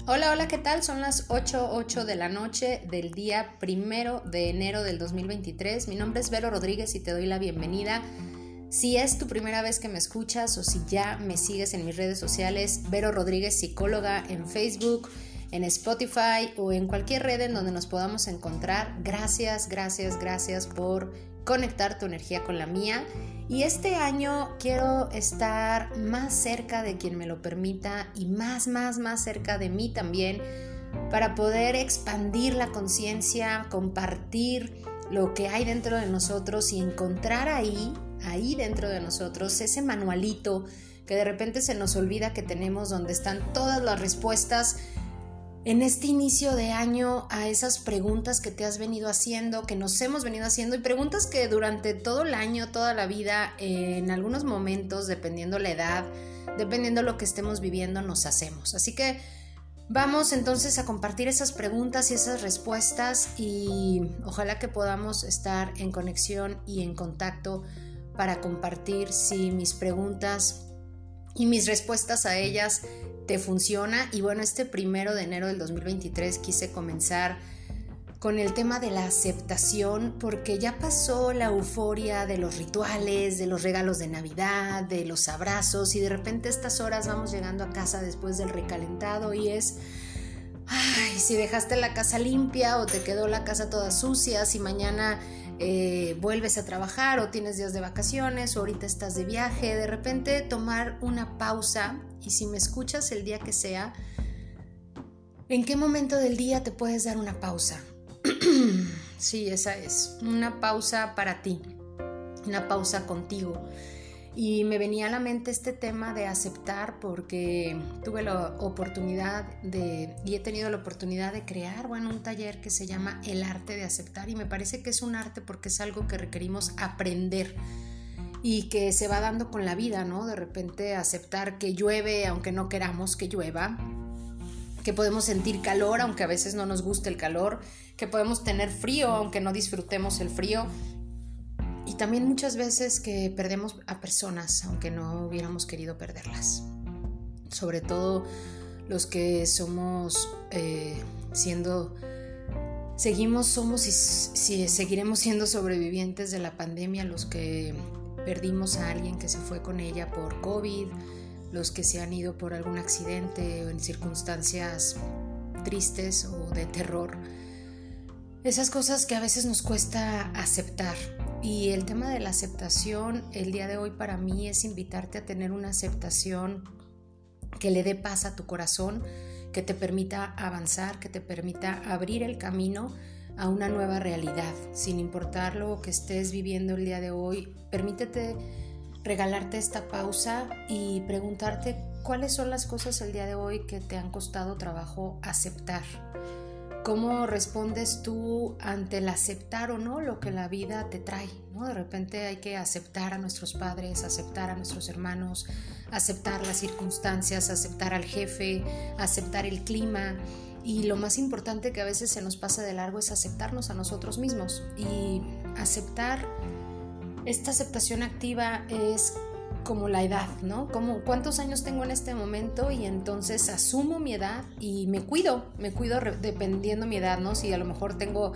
Hola, hola, ¿qué tal? Son las 8:08 de la noche del día 1 de enero del 2023. Mi nombre es Vero Rodríguez y te doy la bienvenida. Si es tu primera vez que me escuchas o si ya me sigues en mis redes sociales, Vero Rodríguez Psicóloga en Facebook, en Spotify o en cualquier red en donde nos podamos encontrar. Gracias por conectar tu energía con la mía. Y este año quiero estar más cerca de quien me lo permita y más cerca de mí también, para poder expandir la conciencia, compartir lo que hay dentro de nosotros y encontrar ahí dentro de nosotros ese manualito que de repente se nos olvida que tenemos, donde están todas las respuestas en este inicio de año a esas preguntas que te has venido haciendo, que nos hemos venido haciendo, y preguntas que durante todo el año, toda la vida, en algunos momentos, dependiendo la edad, dependiendo lo que estemos viviendo, nos hacemos. Así que vamos entonces a compartir esas preguntas y esas respuestas, y ojalá que podamos estar en conexión y en contacto para compartir si mis preguntas y mis respuestas a ellas te funciona. Y bueno, este 1 de enero del 2023 quise comenzar con el tema de la aceptación, porque ya pasó la euforia de los rituales, de los regalos de Navidad, de los abrazos, y de repente a estas horas vamos llegando a casa después del recalentado y es, si dejaste la casa limpia o te quedó la casa toda sucia, si mañana vuelves a trabajar o tienes días de vacaciones o ahorita estás de viaje, de repente tomar una pausa. Y si me escuchas el día que sea, ¿en qué momento del día te puedes dar una pausa? Sí, esa es, una pausa para ti, una pausa contigo. Y me venía a la mente este tema de aceptar, porque tuve la oportunidad y he tenido la oportunidad de crear, un taller que se llama El Arte de Aceptar, y me parece que es un arte porque es algo que requerimos aprender y que se va dando con la vida, ¿no? De repente aceptar que llueve aunque no queramos que llueva, que podemos sentir calor aunque a veces no nos guste el calor, que podemos tener frío aunque no disfrutemos el frío. Y también muchas veces que perdemos a personas aunque no hubiéramos querido perderlas. Sobre todo los que somos, somos y seguiremos siendo sobrevivientes de la pandemia, los que perdimos a alguien que se fue con ella por COVID, los que se han ido por algún accidente o en circunstancias tristes o de terror. Esas cosas que a veces nos cuesta aceptar. Y el tema de la aceptación, el día de hoy para mí es invitarte a tener una aceptación que le dé paz a tu corazón, que te permita avanzar, que te permita abrir el camino a una nueva realidad. Sin importar lo que estés viviendo el día de hoy, permítete regalarte esta pausa y preguntarte cuáles son las cosas el día de hoy que te han costado trabajo aceptar. ¿Cómo respondes tú ante el aceptar o no lo que la vida te trae, ¿no? De repente hay que aceptar a nuestros padres, aceptar a nuestros hermanos, aceptar las circunstancias, aceptar al jefe, aceptar el clima. Y lo más importante que a veces se nos pasa de largo es aceptarnos a nosotros mismos. Y aceptar, esta aceptación activa es como la edad, ¿no? Como cuántos años tengo en este momento, y entonces asumo mi edad y me cuido dependiendo mi edad, ¿no? Si a lo mejor tengo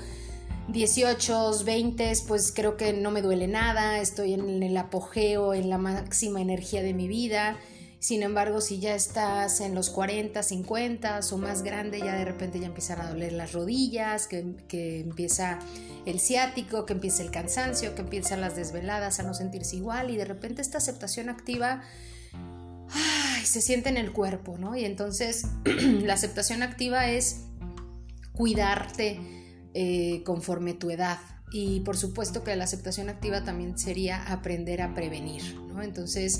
18, 20, pues creo que no me duele nada, estoy en el apogeo, en la máxima energía de mi vida. Sin embargo, si ya estás en los 40, 50 o más grande, ya de repente ya empiezan a doler las rodillas, que empieza el ciático, que empieza el cansancio, que empiezan las desveladas, a no sentirse igual, y de repente esta aceptación activa se siente en el cuerpo, ¿no? Y entonces la aceptación activa es cuidarte conforme tu edad. Y por supuesto que la aceptación activa también sería aprender a prevenir, ¿no? Entonces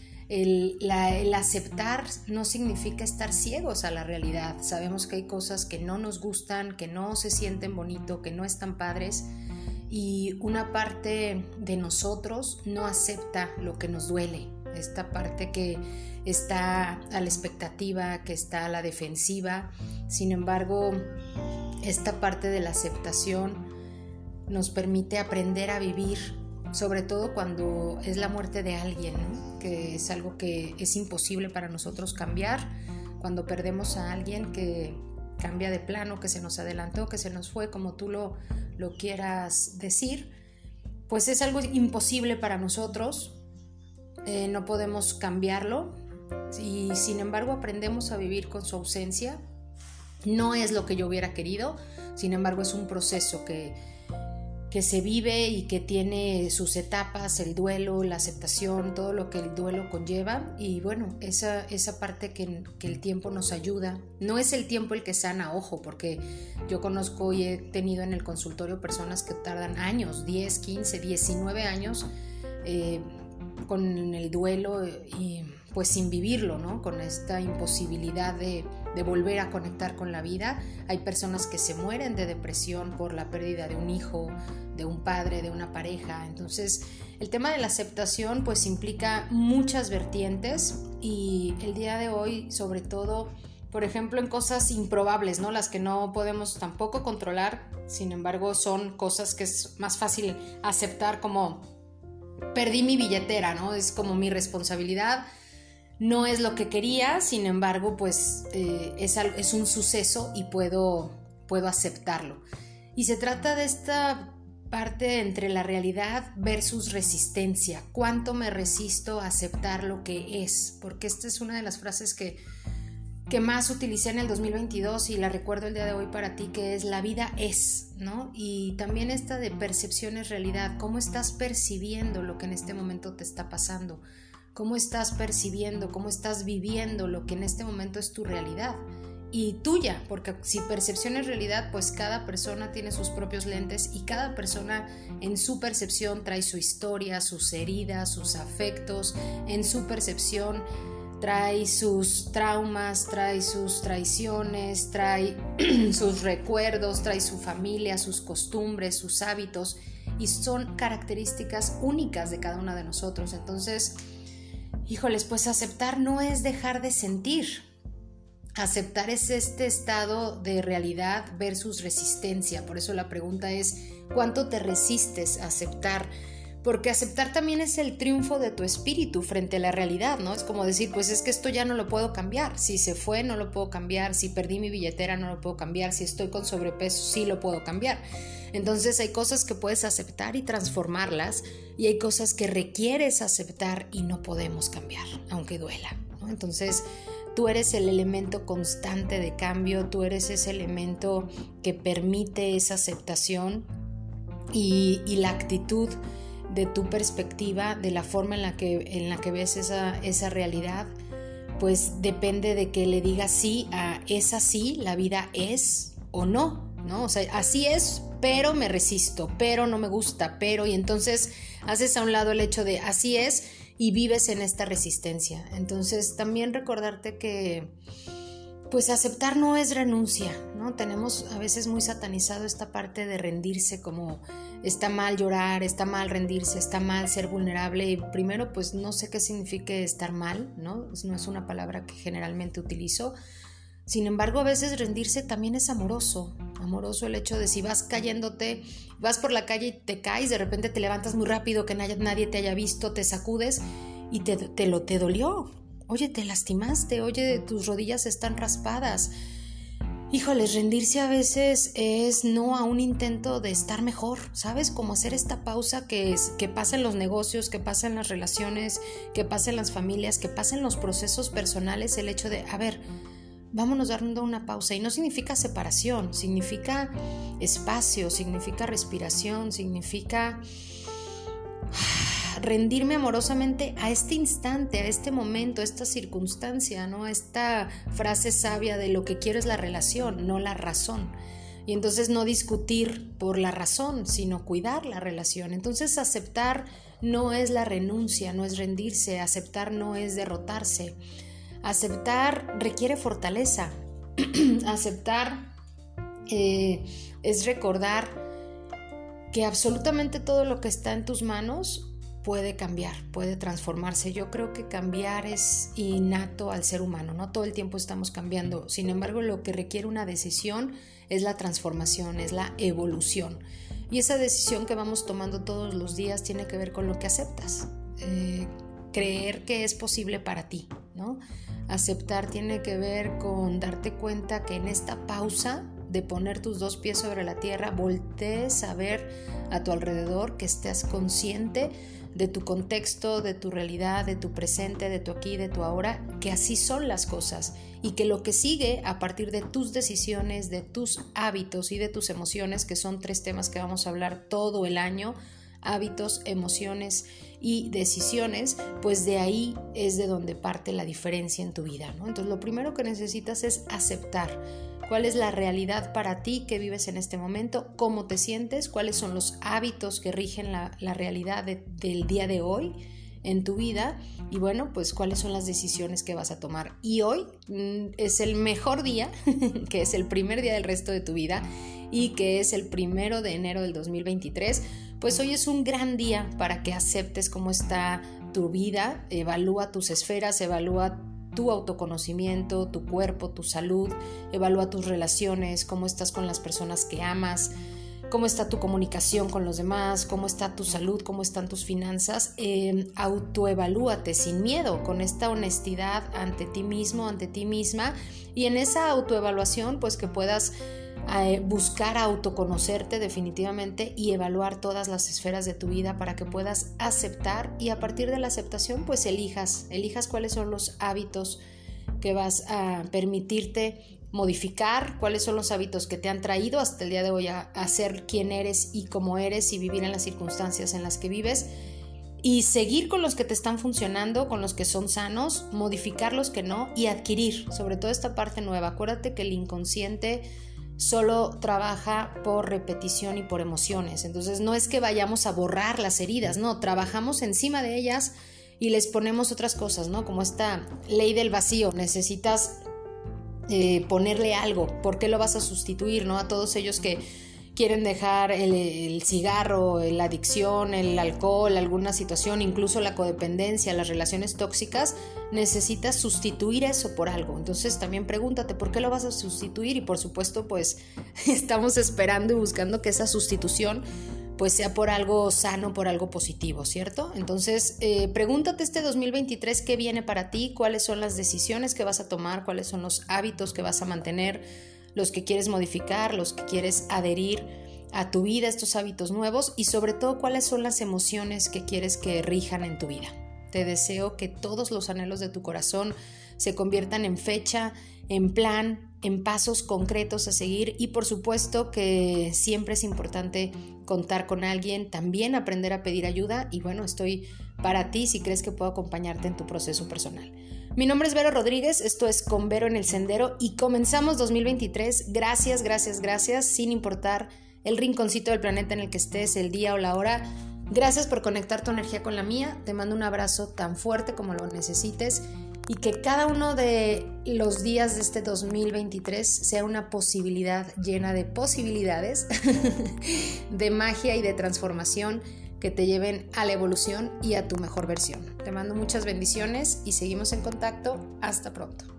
el aceptar no significa estar ciegos a la realidad. Sabemos que hay cosas que no nos gustan, que no se sienten bonito, que no están padres, y una parte de nosotros no acepta lo que nos duele. Esta parte que está a la expectativa, que está a la defensiva. Sin embargo, esta parte de la aceptación nos permite aprender a vivir, sobre todo cuando es la muerte de alguien, ¿no? Que es algo que es imposible para nosotros cambiar. cuando perdemos a alguien que cambia de plano, que se nos adelantó, que se nos fue, como tú lo quieras decir, pues es algo imposible para nosotros, no podemos cambiarlo y sin embargo aprendemos a vivir con su ausencia. No es lo que yo hubiera querido, sin embargo es un proceso que se vive y que tiene sus etapas, el duelo, la aceptación, todo lo que el duelo conlleva. Y bueno, esa parte que el tiempo nos ayuda. No es el tiempo el que sana, ojo, porque yo conozco y he tenido en el consultorio personas que tardan años, 10, 15, 19 años con el duelo y pues sin vivirlo, ¿no? Con esta imposibilidad de volver a conectar con la vida. Hay personas que se mueren de depresión por la pérdida de un hijo, de un padre, de una pareja. Entonces, el tema de la aceptación pues implica muchas vertientes y el día de hoy, sobre todo, por ejemplo, en cosas improbables, ¿no? Las que no podemos tampoco controlar, sin embargo, son cosas que es más fácil aceptar, como perdí mi billetera, ¿no? Es como mi responsabilidad. No es lo que quería, sin embargo, pues es un suceso y puedo aceptarlo. Y se trata de esta parte entre la realidad versus resistencia. ¿Cuánto me resisto a aceptar lo que es? Porque esta es una de las frases que más utilicé en el 2022 y la recuerdo el día de hoy para ti, que es la vida es, ¿no? Y también esta de percepción es realidad. ¿Cómo estás percibiendo lo que en este momento te está pasando? ¿Cómo estás percibiendo, cómo estás viviendo lo que en este momento es tu realidad? Y tuya, porque si percepción es realidad, pues cada persona tiene sus propios lentes y cada persona en su percepción trae su historia, sus heridas, sus afectos, en su percepción trae sus traumas, trae sus traiciones, trae sus recuerdos, trae su familia, sus costumbres, sus hábitos, y son características únicas de cada una de nosotros. Entonces, híjoles, pues aceptar no es dejar de sentir. Aceptar es este estado de realidad versus resistencia. Por eso la pregunta es, ¿cuánto te resistes a aceptar? Porque aceptar también es el triunfo de tu espíritu frente a la realidad, ¿no? Es como decir, pues es que esto ya no lo puedo cambiar. Si se fue, no lo puedo cambiar. Si perdí mi billetera, no lo puedo cambiar. Si estoy con sobrepeso, sí lo puedo cambiar. Entonces hay cosas que puedes aceptar y transformarlas, y hay cosas que requieres aceptar y no podemos cambiar, aunque duela, ¿no? Entonces tú eres el elemento constante de cambio, tú eres ese elemento que permite esa aceptación y la actitud de tu perspectiva, de la forma en la que ves esa realidad, pues depende de que le digas sí a es así, la vida es o no, ¿no? O sea, así es, pero me resisto, pero no me gusta, pero, y entonces haces a un lado el hecho de así es y vives en esta resistencia. Entonces también recordarte que pues aceptar no es renuncia, ¿no? Tenemos a veces muy satanizado esta parte de rendirse, como está mal llorar, está mal rendirse, está mal ser vulnerable. Y primero, pues no sé qué significa estar mal, ¿no? No es una palabra que generalmente utilizo. Sin embargo, a veces rendirse también es amoroso el hecho de si vas cayéndote, vas por la calle y te caes, de repente te levantas muy rápido, que nadie te haya visto, te sacudes y te dolió. Oye, te lastimaste, oye, tus rodillas están raspadas. Híjoles, rendirse a veces es no a un intento de estar mejor, ¿sabes? Como hacer esta pausa que pasa en los negocios, que pasa en las relaciones, que pasa en las familias, que pasa en los procesos personales, el hecho de, a ver, vámonos dando una pausa. Y no significa separación, significa espacio, significa respiración, significa rendirme amorosamente a este instante, a este momento, a esta circunstancia, ¿no? A esta frase sabia de lo que quiero es la relación, no la razón. Y entonces no discutir por la razón, sino cuidar la relación. Entonces aceptar no es la renuncia, no es rendirse, aceptar no es derrotarse. Aceptar requiere fortaleza. Aceptar es recordar que absolutamente todo lo que está en tus manos puede cambiar, puede transformarse. Yo creo que cambiar es innato al ser humano, ¿no? Todo el tiempo estamos cambiando. Sin embargo, lo que requiere una decisión es la transformación, es la evolución. Y esa decisión que vamos tomando todos los días tiene que ver con lo que aceptas. Creer que es posible para ti, ¿no? Aceptar tiene que ver con darte cuenta que en esta pausa de poner tus 2 pies sobre la tierra, voltees a ver a tu alrededor, que estés consciente de tu contexto, de tu realidad, de tu presente, de tu aquí, de tu ahora, que así son las cosas y que lo que sigue a partir de tus decisiones, de tus hábitos y de tus emociones, que son 3 temas que vamos a hablar todo el año, hábitos, emociones y decisiones, pues de ahí es de donde parte la diferencia en tu vida, ¿no? Entonces lo primero que necesitas es aceptar cuál es la realidad para ti que vives en este momento, cómo te sientes, cuáles son los hábitos que rigen la realidad del día de hoy en tu vida y bueno, pues cuáles son las decisiones que vas a tomar. Y hoy es el mejor día, que es el primer día del resto de tu vida y que es el 1 de enero del 2023, pues hoy es un gran día para que aceptes cómo está tu vida, evalúa tus esferas, evalúa tu autoconocimiento, tu cuerpo, tu salud, evalúa tus relaciones, cómo estás con las personas que amas, cómo está tu comunicación con los demás, cómo está tu salud, cómo están tus finanzas. Autoevalúate sin miedo, con esta honestidad ante ti mismo, ante ti misma, y en esa autoevaluación pues que puedas buscar autoconocerte definitivamente y evaluar todas las esferas de tu vida para que puedas aceptar, y a partir de la aceptación pues elijas cuáles son los hábitos que vas a permitirte modificar, cuáles son los hábitos que te han traído hasta el día de hoy a ser quien eres y cómo eres y vivir en las circunstancias en las que vives, y seguir con los que te están funcionando, con los que son sanos, modificar los que no y adquirir sobre todo esta parte nueva. Acuérdate que el inconsciente solo trabaja por repetición y por emociones, entonces no es que vayamos a borrar las heridas, no, trabajamos encima de ellas y les ponemos otras cosas, ¿no? Como esta ley del vacío, necesitas ponerle algo. ¿Por qué lo vas a sustituir, no? A todos ellos que quieren dejar el cigarro, la adicción, el alcohol, alguna situación, incluso la codependencia, las relaciones tóxicas, necesitas sustituir eso por algo. Entonces también pregúntate ¿por qué lo vas a sustituir? Y por supuesto pues estamos esperando y buscando que esa sustitución pues sea por algo sano, por algo positivo, ¿cierto? Entonces pregúntate este 2023 qué viene para ti, cuáles son las decisiones que vas a tomar, cuáles son los hábitos que vas a mantener, los que quieres modificar, los que quieres adherir a tu vida, estos hábitos nuevos, y sobre todo cuáles son las emociones que quieres que rijan en tu vida. Te deseo que todos los anhelos de tu corazón se conviertan en fecha, en plan, en pasos concretos a seguir, y por supuesto que siempre es importante contar con alguien, también aprender a pedir ayuda, y bueno, estoy para ti si crees que puedo acompañarte en tu proceso personal. Mi nombre es Vero Rodríguez, esto es Con Vero en el Sendero y comenzamos 2023. Gracias, sin importar el rinconcito del planeta en el que estés, el día o la hora. Gracias por conectar tu energía con la mía. Te mando un abrazo tan fuerte como lo necesites y que cada uno de los días de este 2023 sea una posibilidad llena de posibilidades, de magia y de transformación que te lleven a la evolución y a tu mejor versión. Te mando muchas bendiciones y seguimos en contacto. Hasta pronto.